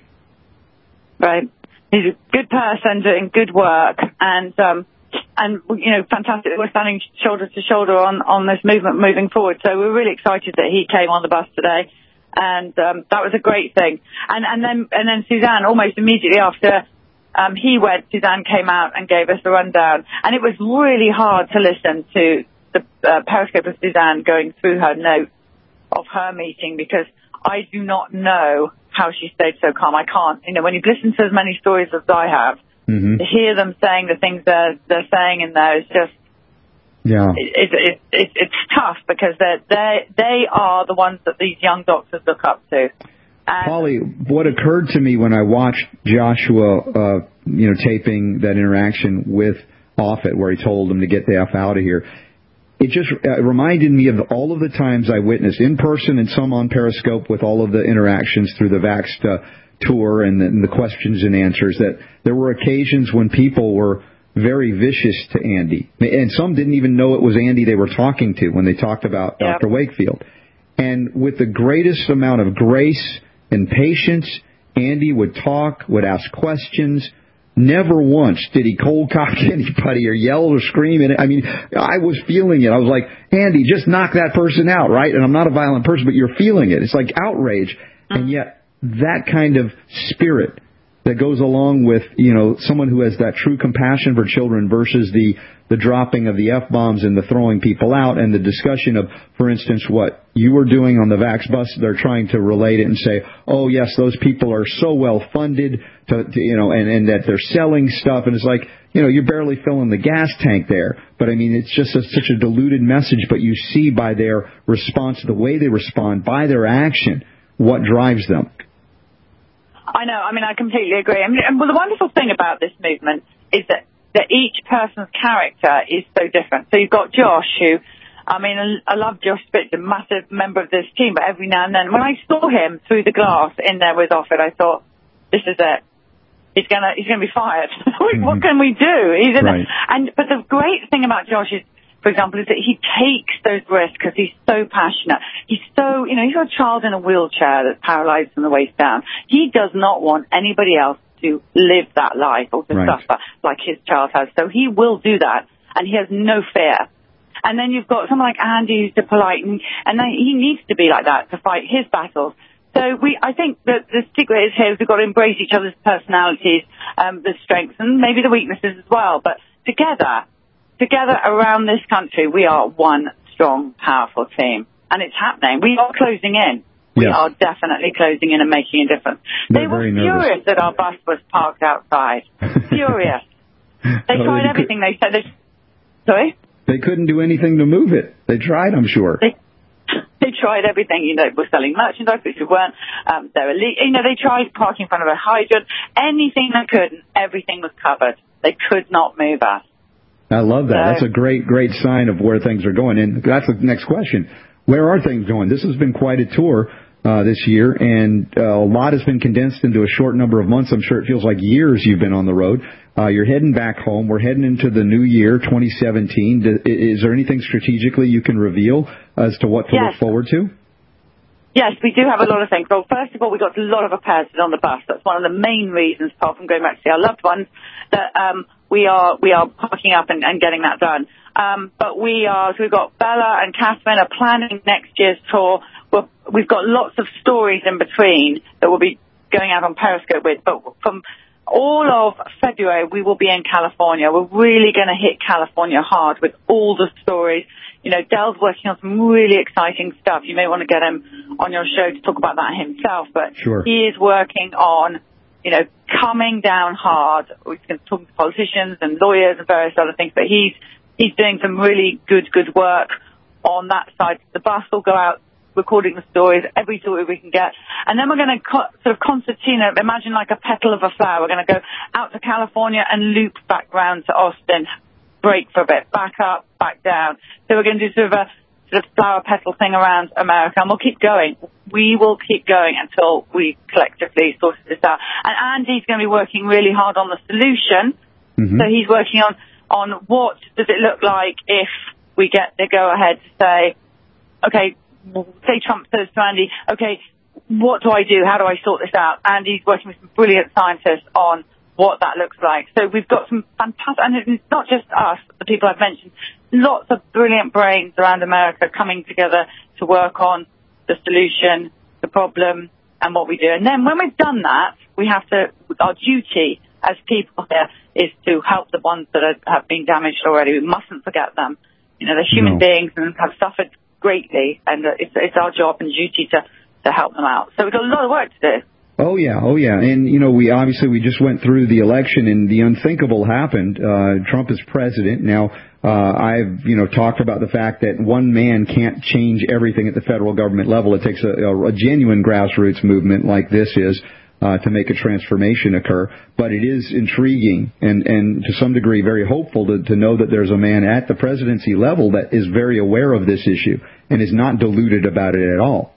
Right. He's a good person doing good work, and um, and you know, fantastic. We're standing shoulder to shoulder on on this movement moving forward. So we're really excited that he came on the bus today, and um, that was a great thing. And and then and then Suzanne, almost immediately after um, he went, Suzanne came out and gave us a rundown, and it was really hard to listen to the uh, Periscope of Suzanne going through her notes of her meeting because I do not know how she stayed so calm. I can't. You know, when you've listened to as many stories as I have, mm-hmm. to hear them saying the things they're, they're saying in there is just, yeah, it, it, it, it, it's tough because they're, they they are the ones that these young doctors look up to. And
Polly, what occurred to me when I watched Joshua, uh, you know, taping that interaction with Offit where he told him to get the F out of here, it just uh, reminded me of all of the times I witnessed in person and some on Periscope with all of the interactions through the Vaxxed uh, tour and the, and the questions and answers, that there were occasions when people were very vicious to Andy. And some didn't even know it was Andy they were talking to when they talked about yep. Doctor Wakefield. And with the greatest amount of grace and patience, Andy would talk, would ask questions. Never once did he cold cock anybody or yell or scream. And I mean, I was feeling it. I was like, Andy, just knock that person out, right? And I'm not a violent person, but you're feeling it. It's like outrage. And yet that kind of spirit that goes along with, you know, someone who has that true compassion for children versus the, the dropping of the F-bombs and the throwing people out and the discussion of, for instance, what you were doing on the Vax bus. They're trying to relate it and say, oh, yes, those people are so well funded to, to you know, and, and that they're selling stuff. And it's like, you know, you're barely filling the gas tank there. But, I mean, it's just a, such a diluted message. But you see by their response, the way they respond, by their action, what drives them.
I know. I mean, I completely agree. I mean, and well, the wonderful thing about this movement is that, that each person's character is so different. So you've got Josh, who, I mean, I love Josh Spitz, a massive member of this team, but every now and then, when I saw him through the glass in there with Offit, I thought, this is it. He's gonna, he's gonna be fired. mm-hmm. What can we do? He's in right. And, but the great thing about Josh is, for example, is that he takes those risks because he's so passionate. He's so, you know, he's got a child in a wheelchair that's paralyzed from the waist down. He does not want anybody else to live that life or to right. suffer like his child has. So he will do that, and he has no fear. And then you've got someone like Andy who's the polite, and, and he needs to be like that to fight his battles. So we, I think that the secret is here is we've got to embrace each other's personalities, um, the strengths and maybe the weaknesses as well. But together, Together around this country, we are one strong, powerful team. And it's happening. We are closing in. We yes. are definitely closing in and making a difference.
They're
they were
nervous.
furious that our bus was parked outside. Furious. They
oh,
tried
they
everything. They said, they, sorry?
They couldn't do anything to move it. They tried, I'm sure.
They, they tried everything. You know, we're selling merchandise, which we weren't. Um, they were, you know, they tried parking in front of a hydrant. Anything they could, and everything was covered. They could not move us.
I love that. That's a great, great sign of where things are going. And that's the next question. Where are things going? This has been quite a tour uh, this year, and uh, a lot has been condensed into a short number of months. I'm sure it feels like years you've been on the road. Uh, you're heading back home. We're heading into the new year, twenty seventeen. Is there anything strategically you can reveal as to what to
yes.
look forward to?
Yes, we do have a lot of things. Well, first of all, we got a lot of repairs on the bus. That's one of the main reasons, apart from going back to see our loved ones, that um, we are we are parking up and, and getting that done. Um, but we are, so we've got Bella and Catherine are planning next year's tour. We're, we've got lots of stories in between that we'll be going out on Periscope with. But from all of February, we will be in California. We're really going to hit California hard with all the stories. You know, Dell's working on some really exciting stuff. You may want to get him on your show to talk about that himself. But
sure.
he is working on, you know, coming down hard. We're going to talk to politicians and lawyers and various other things. But he's he's doing some really good, good work on that side. The bus will go out recording the stories, every story we can get. And then we're going to co- sort of concertina, imagine like a petal of a flower. We're going to go out to California and loop back round to Austin. Break for a bit, back up, back down. So we're going to do sort of a sort of flower petal thing around America, and we'll keep going. We will keep going until we collectively sort this out. And Andy's going to be working really hard on the solution. Mm-hmm. So he's working on, on what does it look like if we get the go-ahead to say, okay, say Trump says to Andy, okay, what do I do? How do I sort this out? Andy's working with some brilliant scientists on what that looks like. So we've got some fantastic, and it's not just us, the people I've mentioned, lots of brilliant brains around America coming together to work on the solution, the problem, and what we do. And then when we've done that, we have to, our duty as people here is to help the ones that are, have been damaged already. We mustn't forget them. You know, they're human no. beings and have suffered greatly, and it's, it's our job and duty to, to help them out. So we've got a lot of work to do.
Oh, yeah. Oh, yeah. And, you know, we obviously we just went through the election and the unthinkable happened. Uh, Trump is president. Now, uh, I've, you know, talked about the fact that one man can't change everything at the federal government level. It takes a, a, a genuine grassroots movement like this is uh, to make a transformation occur. But it is intriguing and, and to some degree very hopeful to, to know that there's a man at the presidency level that is very aware of this issue and is not deluded about it at all.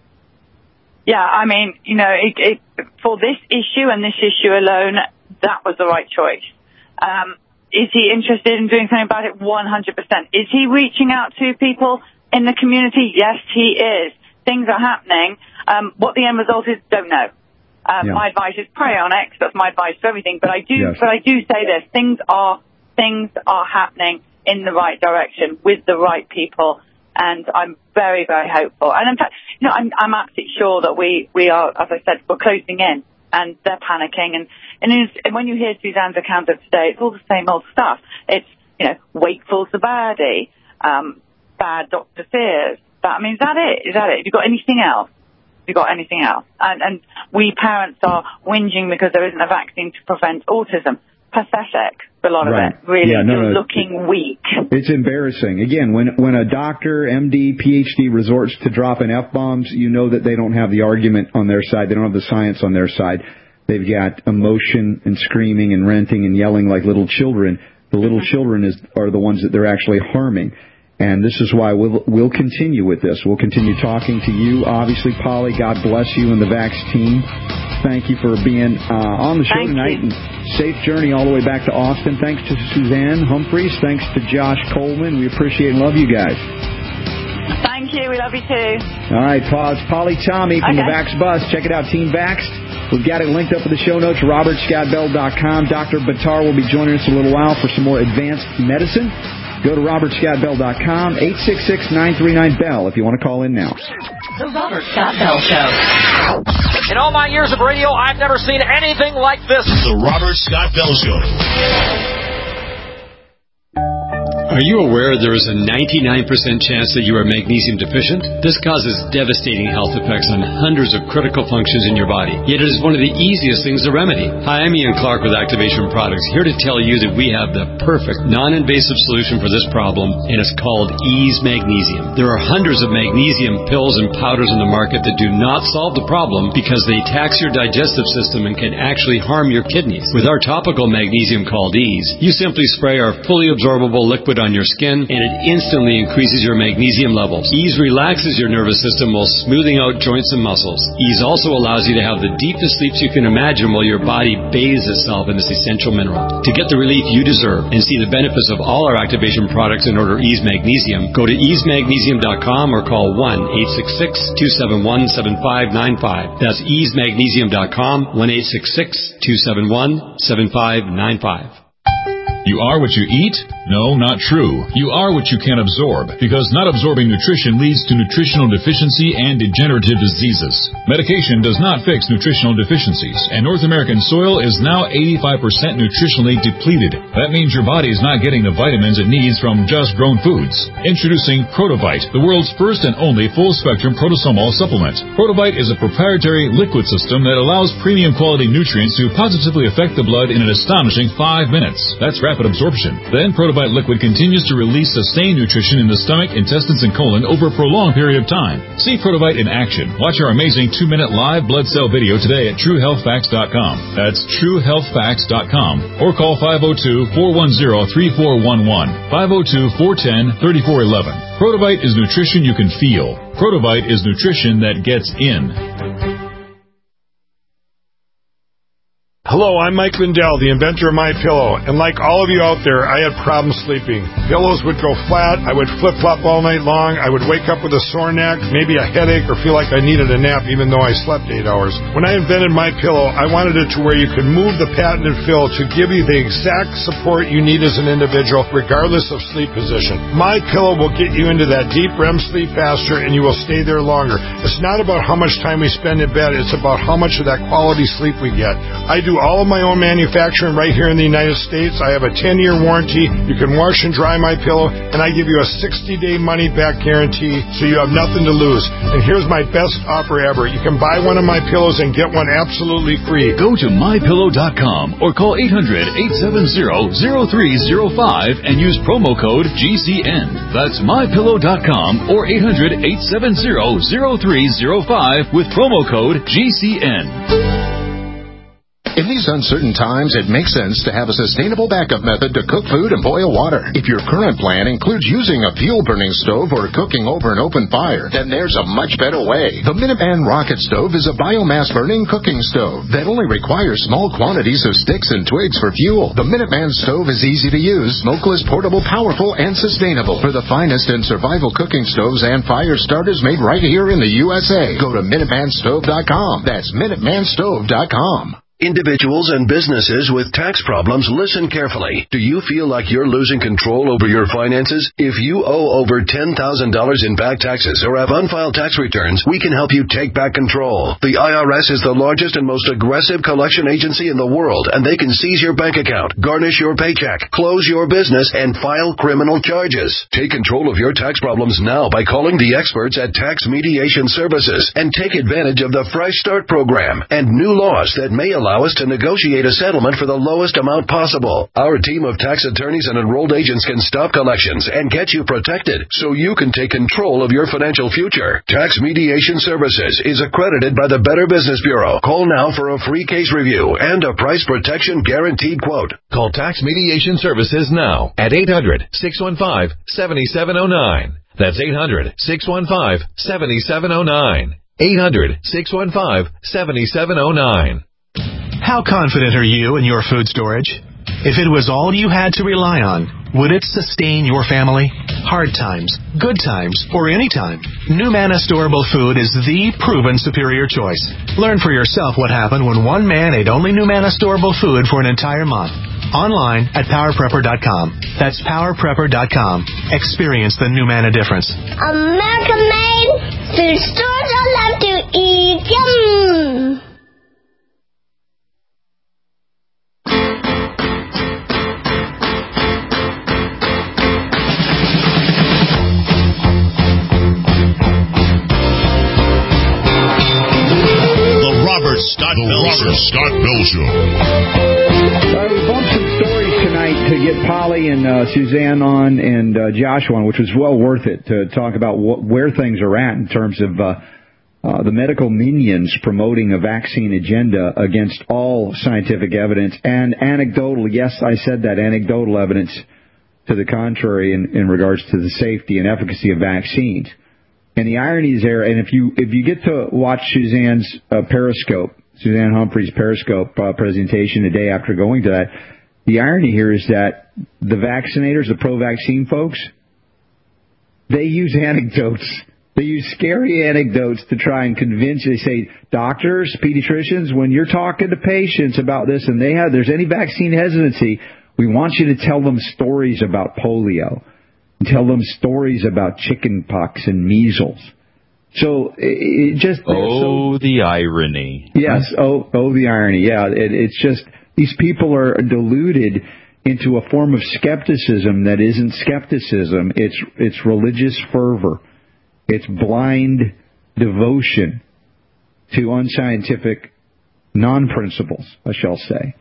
Yeah, I mean, you know, it, it, for this issue and this issue alone, that was the right choice. Um, is he interested in doing something about it? one hundred percent. Is he reaching out to people in the community? Yes, he is. Things are happening. Um, what the end result is, don't know. Um, yeah. My advice is pray on X. That's my advice for everything. But I do, yes. but I do say this: things are things are happening in the right direction with the right people, and I'm very, very hopeful. And in fact, you know, I'm, I'm absolutely sure that we, we are, as I said, we're closing in, and they're panicking. And and, it's, and when you hear Suzanne's account of today, it's all the same old stuff. It's, you know, wakeful Zabadi, um, bad Doctor Sears. That, I mean, is that it? Is that it? Have you got anything else? Have you got anything else? And, and we parents are whinging because there isn't a vaccine to prevent autism. Pathetic, a lot
right.
of it. Really,
yeah, no,
you're
no,
looking weak.
It's embarrassing. Again, when when a doctor, M D, P H D resorts to dropping F-bombs, you know that they don't have the argument on their side. They don't have the science on their side. They've got emotion and screaming and ranting and yelling like little children. The little mm-hmm. children is are the ones that they're actually harming. And this is why we'll, we'll continue with this. We'll continue talking to you. Obviously, Polly, God bless you and the Vax team. Thank you for being uh, on the show
Thank
tonight.
You.
And safe journey all the way back to Austin. Thanks to Suzanne Humphreys. Thanks to Josh Coleman. We appreciate and love you guys.
Thank you. We love you too.
All right, pause. Polly Tommy from
okay.
the Vax Bus. Check it out, Team Vaxxed. We've got it linked up in the show notes, robert scott bell dot com. Doctor Buttar will be joining us in a little while for some more advanced medicine. Go to robert scott bell dot com, eight six six, nine three nine, B E L L if you want to call in now.
The Robert Scott Bell Show.
In all my years of radio, I've never seen anything like this.
The Robert Scott Bell Show.
Are you aware there is a ninety-nine percent chance that you are magnesium deficient? This causes devastating health effects on hundreds of critical functions in your body, yet it is one of the easiest things to remedy. Hi, I'm Ian Clark with Activation Products, here to tell you that we have the perfect non-invasive solution for this problem, and it's called Ease Magnesium. There are hundreds of magnesium pills and powders in the market that do not solve the problem because they tax your digestive system and can actually harm your kidneys. With our topical magnesium called Ease, you simply spray our fully absorbable liquid on your skin, and it instantly increases your magnesium levels. Ease relaxes your nervous system while smoothing out joints and muscles. Ease also allows you to have the deepest sleeps you can imagine while your body bathes itself in this essential mineral. To get the relief you deserve and see the benefits of all our Activation products and order Ease Magnesium, go to ease magnesium dot com or call one eight six six, two seven one, seven five nine five. That's ease magnesium dot com, one eight six six, two seven one, seven five nine five.
You are what you eat? No, not true. You are what you can absorb, because not absorbing nutrition leads to nutritional deficiency and degenerative diseases. Medication does not fix nutritional deficiencies, and North American soil is now eighty-five percent nutritionally depleted. That means your body is not getting the vitamins it needs from just grown foods. Introducing Protovite, the world's first and only full-spectrum protosomal supplement. Protovite is a proprietary liquid system that allows premium quality nutrients to positively affect the blood in an astonishing five minutes. That's rapid absorption. Then Protovite liquid continues to release sustained nutrition in the stomach, intestines, and colon over a prolonged period of time. See Protovite in action. Watch our amazing two-minute live blood cell video today at true health facts dot com. That's true health facts dot com. Or call five oh two, four one zero, three four one one, five oh two, four one zero, three four one one. Protovite is nutrition you can feel. Protovite is nutrition that gets in.
Hello, I'm Mike Lindell, the inventor of MyPillow, and like all of you out there, I had problems sleeping. Pillows would go flat, I would flip-flop all night long, I would wake up with a sore neck, maybe a headache, or feel like I needed a nap even though I slept eight hours. When I invented MyPillow, I wanted it to where you could move the patented fill to give you the exact support you need as an individual, regardless of sleep position. MyPillow will get you into that deep R E M sleep faster, and you will stay there longer. It's not about how much time we spend in bed, it's about how much of that quality sleep we get. I do all of my own manufacturing right here in the United States. I have a ten-year warranty. You can wash and dry my pillow, and I give you a sixty-day money-back guarantee, so you have nothing to lose. And here's my best offer ever. You can buy one of my pillows and get one absolutely free.
Go to my pillow dot com or call eight hundred, eight seven zero, zero three zero five and use promo code G C N. That's my pillow dot com or eight hundred, eight seven zero, zero three zero five with promo code G C N.
In these uncertain times, it makes sense to have a sustainable backup method to cook food and boil water. If your current plan includes using a fuel-burning stove or cooking over an open fire, then there's a much better way. The Minuteman Rocket Stove is a biomass-burning cooking stove that only requires small quantities of sticks and twigs for fuel. The Minuteman Stove is easy to use, smokeless, portable, powerful, and sustainable. For the finest in survival cooking stoves and fire starters made right here in the U S A, go to Minuteman Stove dot com. That's Minuteman Stove dot com.
Individuals and businesses with tax problems, listen carefully. Do you feel like you're losing control over your finances? If you owe over ten thousand dollars in back taxes or have unfiled tax returns, we can help you take back control. The I R S is the largest and most aggressive collection agency in the world, and they can seize your bank account, garnish your paycheck, close your business, and file criminal charges. Take control of your tax problems now by calling the experts at Tax Mediation Services and take advantage of the Fresh Start program and new laws that may allow allow us to negotiate a settlement for the lowest amount possible. Our team of tax attorneys and enrolled agents can stop collections and get you protected so you can take control of your financial future. Tax Mediation Services is accredited by the Better Business Bureau. Call now for a free case review and a price protection guaranteed quote.
Call Tax Mediation Services now at eight hundred, six one five, seven seven zero nine. That's eight hundred, six one five, seven seven zero nine. eight hundred, six one five, seven seven zero nine.
How confident are you in your food storage? If it was all you had to rely on, would it sustain your family? Hard times, good times, or any time, NuManna Storable Food is the proven superior choice. Learn for yourself what happened when one man ate only NuManna Storable Food for an entire month. Online at power prepper dot com. That's power prepper dot com. Experience the NuManna difference.
American made food stores I love to eat. Yum!
Scott Bell Show. Scott Bell Show.
Uh, we bumped some stories tonight to get Polly and uh, Suzanne on and uh, Joshua on, which was well worth it to talk about what, where things are at in terms of uh, uh, the medical minions promoting a vaccine agenda against all scientific evidence and anecdotal, yes, I said that, anecdotal evidence to the contrary in, in regards to the safety and efficacy of vaccines. And the irony is there, and if you if you get to watch Suzanne's uh, Periscope, Suzanne Humphrey's Periscope uh, presentation the day after going to that, the irony here is that the vaccinators, the pro-vaccine folks, they use anecdotes. They use scary anecdotes to try and convince you. They say, doctors, pediatricians, when you're talking to patients about this and they have there's any vaccine hesitancy, we want you to tell them stories about polio. Tell them stories about chicken pox and measles. So it just
oh
so,
the irony.
Yes, oh oh the irony. Yeah, it, it's just these people are deluded into a form of skepticism that isn't skepticism. It's it's religious fervor. It's blind devotion to unscientific non-principles, I shall say.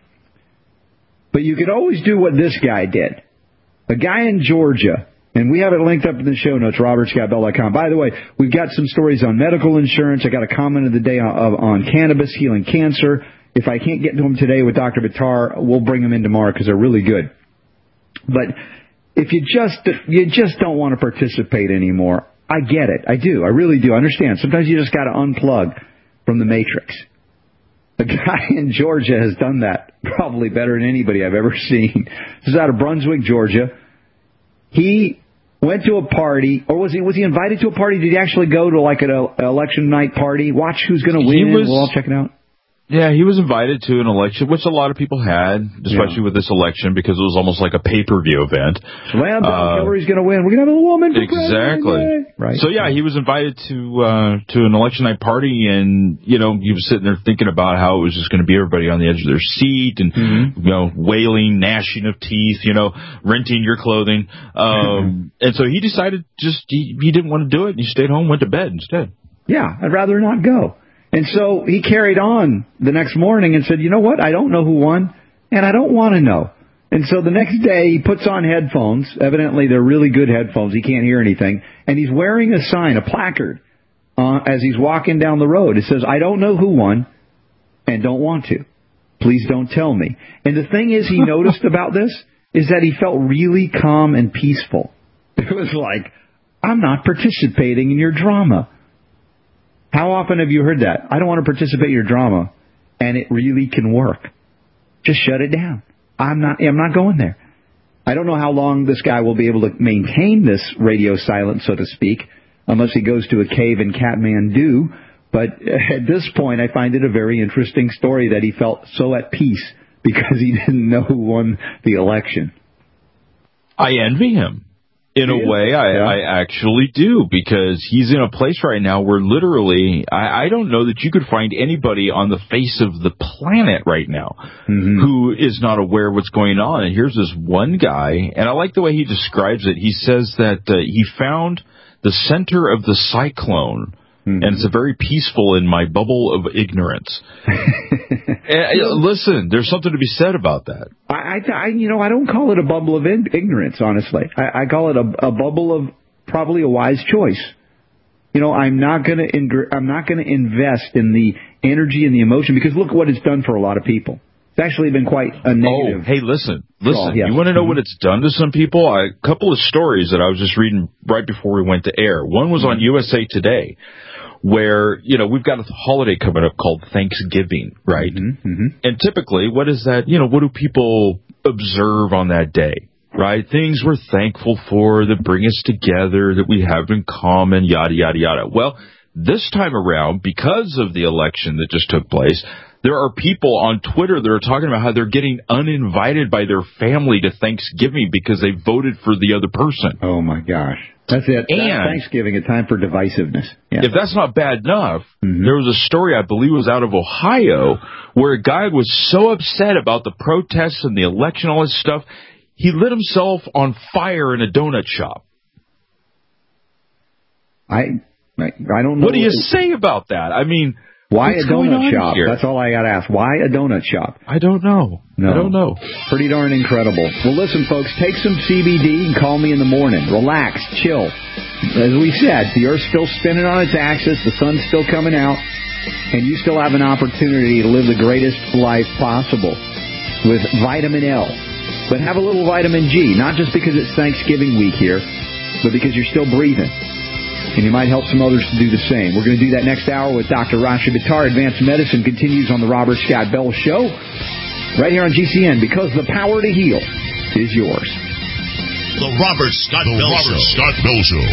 But you could always do what this guy did. A guy in Georgia. And we have it linked up in the show notes, robert scott bell dot com. By the way, we've got some stories on medical insurance. I got a comment of the day on, on cannabis healing cancer. If I can't get to them today with Doctor Bitar, we'll bring them in tomorrow because they're really good. But if you just you just don't want to participate anymore, I get it. I do. I really do. I understand. Sometimes you just got to unplug from the matrix. The guy in Georgia has done that probably better than anybody I've ever seen. This is out of Brunswick, Georgia. He went to a party, or was he was he invited to a party? Did he actually go to like an election night party? Watch who's going to win. Was, we'll all check it out.
Yeah, he was invited to an election, which a lot of people had, especially yeah. with this election, because it was almost like a pay-per-view event.
Slam dunk, uh, Hillary's going to win. We're going to have a woman for
exactly.
president. Right.
So yeah, he was invited to uh, to an election night party, and you know he was sitting there thinking about how it was just going to be everybody on the edge of their seat, and mm-hmm. you know wailing, gnashing of teeth, you know, renting your clothing, um, and so he decided just he, he didn't want to do it, and he stayed home, went to bed instead.
Yeah, I'd rather not go. And so he carried on the next morning and said, you know what, I don't know who won, and I don't want to know. And so the next day he puts on headphones. Evidently they're really good headphones. He can't hear anything. And he's wearing a sign, a placard, uh, as he's walking down the road. It says, I don't know who won and don't want to. Please don't tell me. And the thing is he noticed about this is that he felt really calm and peaceful. It was like, I'm not participating in your drama. How often have you heard that? I don't want to participate in your drama, and it really can work. Just shut it down. I'm not, I'm not going there. I don't know how long this guy will be able to maintain this radio silence, so to speak, unless he goes to a cave in Kathmandu. But at this point, I find it a very interesting story that he felt so at peace because he didn't know who won the election.
I envy him. In a way, I, yeah. I actually do, because he's in a place right now where literally, I, I don't know that you could find anybody on the face of the planet right now mm-hmm. who is not aware of what's going on. And here's this one guy, and I like the way he describes it. He says that uh, he found the center of the cyclone, mm-hmm. and it's a very peaceful in my bubble of ignorance. And, uh, listen, there's something to be said about that.
I, I, you know, I don't call it a bubble of in- ignorance, honestly. I, I call it a, a bubble of probably a wise choice. You know, I'm not going to ing- I'm not going to invest in the energy and the emotion because look what it's done for a lot of people. It's actually been quite a negative.
Oh, hey, listen, listen.
Yes.
You want to know
mm-hmm.
what it's done to some people? I, a couple of stories that I was just reading right before we went to air. One was on U S A Today, where, you know, we've got a holiday coming up called Thanksgiving, right?
Mm-hmm, mm-hmm.
And typically, what is that, you know, what do people observe on that day, right? Things we're thankful for that bring us together, that we have in common, yada, yada, yada. Well, this time around, because of the election that just took place, there are people on Twitter that are talking about how they're getting uninvited by their family to Thanksgiving because they voted for the other person.
Oh, my gosh. That's it.
And
that's Thanksgiving, a time for divisiveness. Yeah.
If that's not bad enough,
mm-hmm.
there was a story, I believe it was out of Ohio, where a guy was so upset about the protests and the election, all this stuff, he lit himself on fire in a donut shop.
I I, I don't know.
What do you say about that? I mean,
why a donut shop?
Here?
That's all I got to ask. Why a donut shop?
I don't know.
No.
I don't know.
Pretty darn incredible. Well, listen, folks, take some C B D and call me in the morning. Relax, chill. As we said, the Earth's still spinning on its axis, the sun's still coming out, and you still have an opportunity to live the greatest life possible with vitamin L. But have a little vitamin G, not just because it's Thanksgiving week here, but because you're still breathing. And you might help some others to do the same. We're going to do that next hour with Doctor Rasha Bittar. Advanced Medicine continues on the Robert Scott Bell Show, right here on G C N, because the power to heal is yours.
The Robert Scott the Bell Robert Show. Scott Bell Show.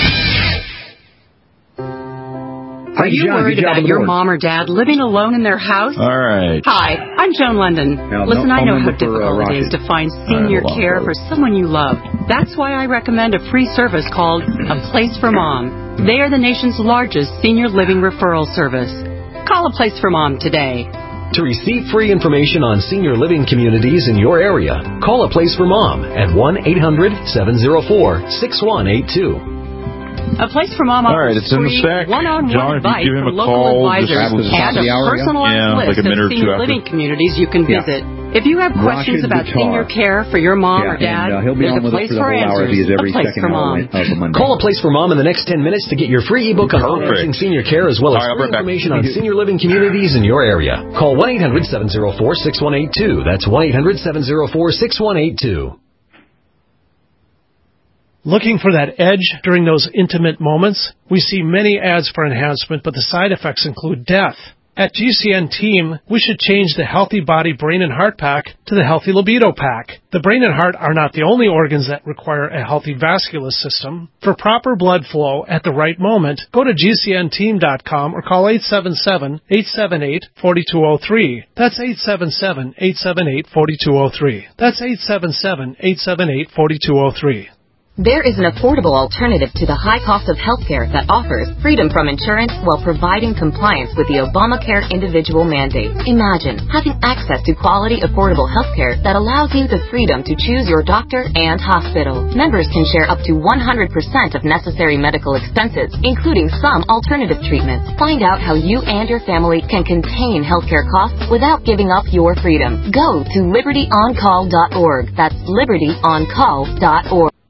Are you
John,
worried about your mom or dad living alone in their house?
All right.
Hi, I'm Joan London.
Now,
Listen,
no,
I know how
for,
difficult
uh,
it is to find senior
right,
care for someone you love. That's why I recommend a free service called A Place for Mom. They are the nation's largest senior living referral service. Call A Place for Mom today.
To receive free information on senior living communities in your area, call A Place for Mom at one eight hundred seven oh four six one eight two.
A Place for Mom offers
All right, it's in the
free
spec.
one-on-one
John, if you
advice
give him
from
a
local
call,
advisors
just
and a personalized
yeah,
list
like a minute
of
or two
senior
after.
living communities you can
Yeah.
visit. If you have questions
Rashid
about
Bittar.
senior care for your mom
yeah,
or dad,
and, uh, he'll be
there's
on
a
with us
place
for the
for
whole hour.
answers.
He is every
a place
second
for
hour
mom.
of the Monday.
Call A Place for Mom in the next ten minutes to get your free ebook on financing senior care as well as
All right,
free
right
information on senior living communities in your area. Call one eight hundred seven oh four six one eight two. That's one eight hundred seven oh four six one eight two.
Looking for that edge during those intimate moments? We see many ads for enhancement, but the side effects include death. At G C N Team, we should change the Healthy Body, Brain, and Heart Pack to the Healthy Libido Pack. The brain and heart are not the only organs that require a healthy vascular system. For proper blood flow at the right moment, go to G C N team dot com or call eight seven seven, eight seven eight, four two zero three. That's eight seven seven, eight seven eight, four two zero three. That's eight seven seven, eight seven eight, four two zero three.
There is an affordable alternative to the high cost of healthcare that offers freedom from insurance while providing compliance with the Obamacare individual mandate. Imagine having access to quality, affordable healthcare that allows you the freedom to choose your doctor and hospital. Members can share up to one hundred percent of necessary medical expenses, including some alternative treatments. Find out how you and your family can contain healthcare costs without giving up your freedom. Go to liberty on call dot org. That's liberty on call dot org.